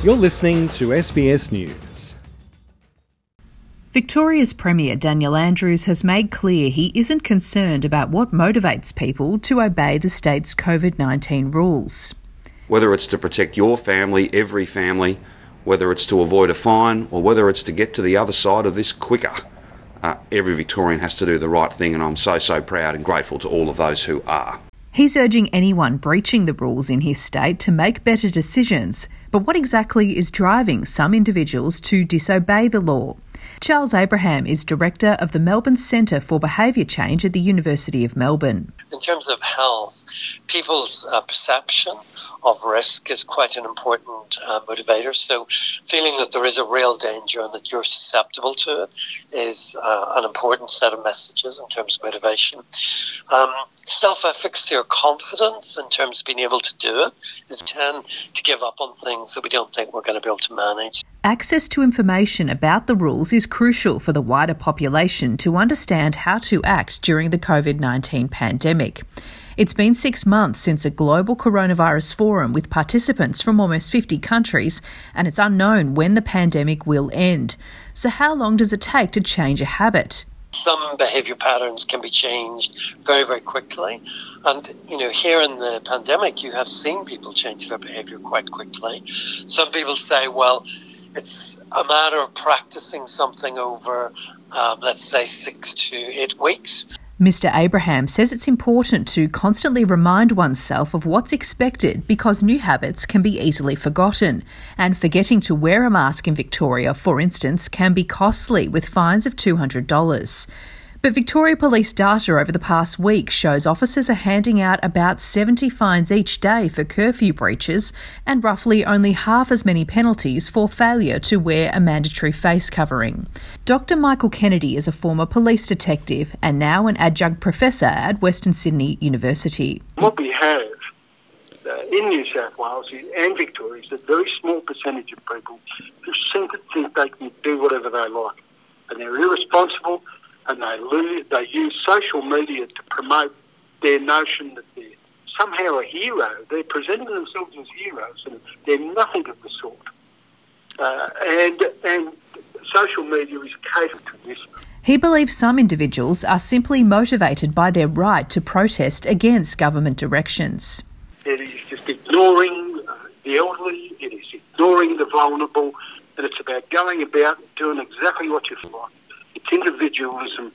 You're listening to SBS News. Victoria's Premier Daniel Andrews has made clear he isn't concerned about what motivates people to obey the state's COVID-19 rules. Whether it's to protect your family, every family, whether it's to avoid a fine, or whether it's to get to the other side of this quicker, every Victorian has to do the right thing, and I'm so proud and grateful to all of those who are. He's urging anyone breaching the rules in his state to make better decisions. But what exactly is driving some individuals to disobey the law? Charles Abraham is Director of the Melbourne Centre for Behaviour Change at the University of Melbourne. In terms of health, people's perception of risk is quite an important motivator. So feeling that there is a real danger and that you're susceptible to it is an important set of messages in terms of motivation. Self-efficacy or confidence in terms of being able to do it is we tend to give up on things that we don't think we're going to be able to manage. Access to information about the rules is crucial for the wider population to understand how to act during the COVID-19 pandemic. It's been 6 months since a global coronavirus forum with participants from almost 50 countries, and it's unknown when the pandemic will end. So how long does it take to change a habit? Some behaviour patterns can be changed very quickly. And, here in the pandemic, you have seen people change their behaviour quite quickly. Some people say, well, it's a matter of practicing something over, let's say, 6 to 8 weeks. Mr. Abraham says it's important to constantly remind oneself of what's expected because new habits can be easily forgotten. And forgetting to wear a mask in Victoria, for instance, can be costly with fines of $200. But Victoria Police data over the past week shows officers are handing out about 70 fines each day for curfew breaches and roughly only half as many penalties for failure to wear a mandatory face covering. Dr. Michael Kennedy is a former police detective and now an adjunct professor at Western Sydney University. What we have in New South Wales and Victoria is a very small percentage of people who seem to think they can do whatever they like, and they're irresponsible. And they use social media to promote their notion that they're somehow a hero. They're presenting themselves as heroes, and they're nothing of the sort. And social media is catered to this. He believes some individuals are simply motivated by their right to protest against government directions. It is just ignoring the elderly, it is ignoring the vulnerable, and it's about going about doing exactly what you like. It's individualism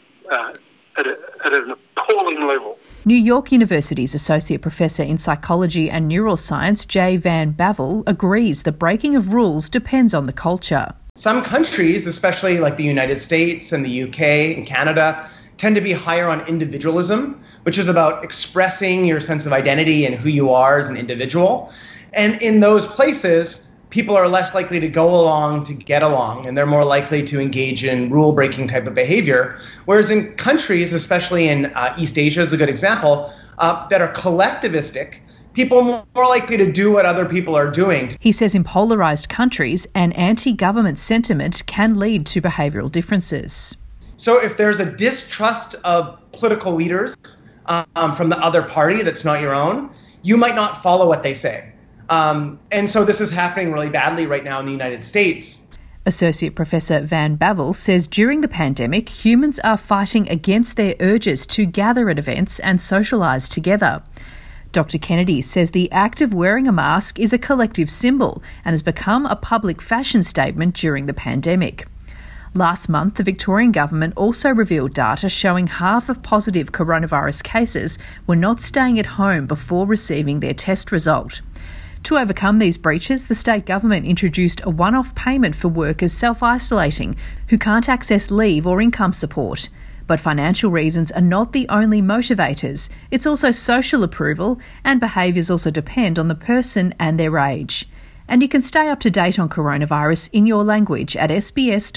at an appalling level. New York University's Associate Professor in Psychology and Neuroscience, Jay Van Bavel, agrees the breaking of rules depends on the culture. Some countries, especially like the United States and the UK and Canada, tend to be higher on individualism, which is about expressing your sense of identity and who you are as an individual. And in those places, people are less likely to go along to get along, and they're more likely to engage in rule-breaking type of behavior. Whereas in countries, especially in East Asia is a good example, that are collectivistic, people are more likely to do what other people are doing. He says in polarised countries, an anti-government sentiment can lead to behavioural differences. So if there's a distrust of political leaders from the other party that's not your own, you might not follow what they say. And so this is happening really badly right now in the United States. Associate Professor Van Bavel says during the pandemic, humans are fighting against their urges to gather at events and socialise together. Dr. Kennedy says the act of wearing a mask is a collective symbol and has become a public fashion statement during the pandemic. Last month, the Victorian government also revealed data showing half of positive coronavirus cases were not staying at home before receiving their test result. To overcome these breaches, the state government introduced a one-off payment for workers self-isolating who can't access leave or income support. But financial reasons are not the only motivators. It's also social approval, and behaviours also depend on the person and their age. And you can stay up to date on coronavirus in your language at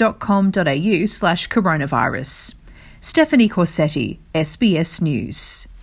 sbs.com.au/coronavirus. Stephanie Corsetti, SBS News.